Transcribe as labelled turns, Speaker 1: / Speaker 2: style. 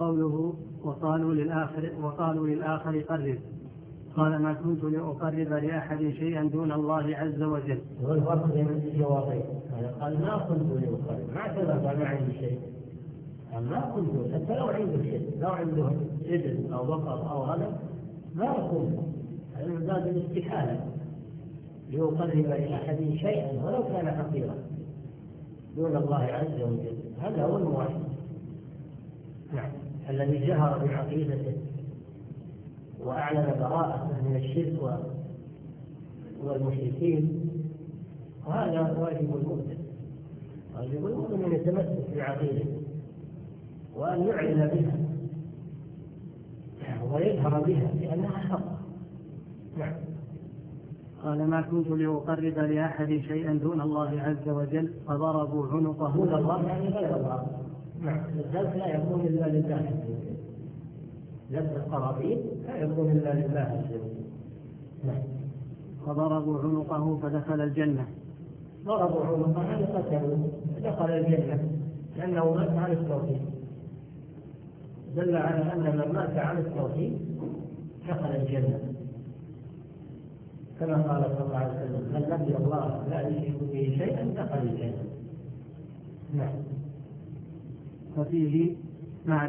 Speaker 1: قوله وقالوا للآخر قرب. قال ما كنت لأقرب لأحد شيئا دون الله عز وجل.
Speaker 2: والفرق بين الجوابين، قال ما كنت لأقرب، ما اعترف ما عندي شيء، ما كنت، حتى لو عنده شيء، لو عنده إبل أو بقر أو غنم ما كنت، هذا من باب الاستحالة ليقرب لأحد شيئا ولو كان حقيرا دون الله عز وجل. هذا هو الموحد، نعم، الذي جهر بعقيدته وأعلن براءته من الشرك والمشركين. وهذا واجب المؤمن، واجب المؤمن أن يتمسك بعقيدته وأن يعلن بها ويجهر بها لأنها حق. نعم.
Speaker 1: قال ما كنت لأقرب لأحد شيئا دون الله عز وجل فضربوا عنقه.
Speaker 2: دون الله يعني غير الله. نعم. الذبح لا يكون إلا لله، ذبح القرابين لا يكون إلا لله عز وجل. نعم.
Speaker 1: فضربوا عنقه فدخل الجنة.
Speaker 2: ضربوا عنقه يعني قتلوا، دخل الجنة لأنه مات على التوحيد، دل على أن من مات على التوحيد دخل الجنة، كما قال صلى الله عليه وسلم من لقي الله لا يشرك به شيئا دخل الجنة. نعم.
Speaker 1: ففيه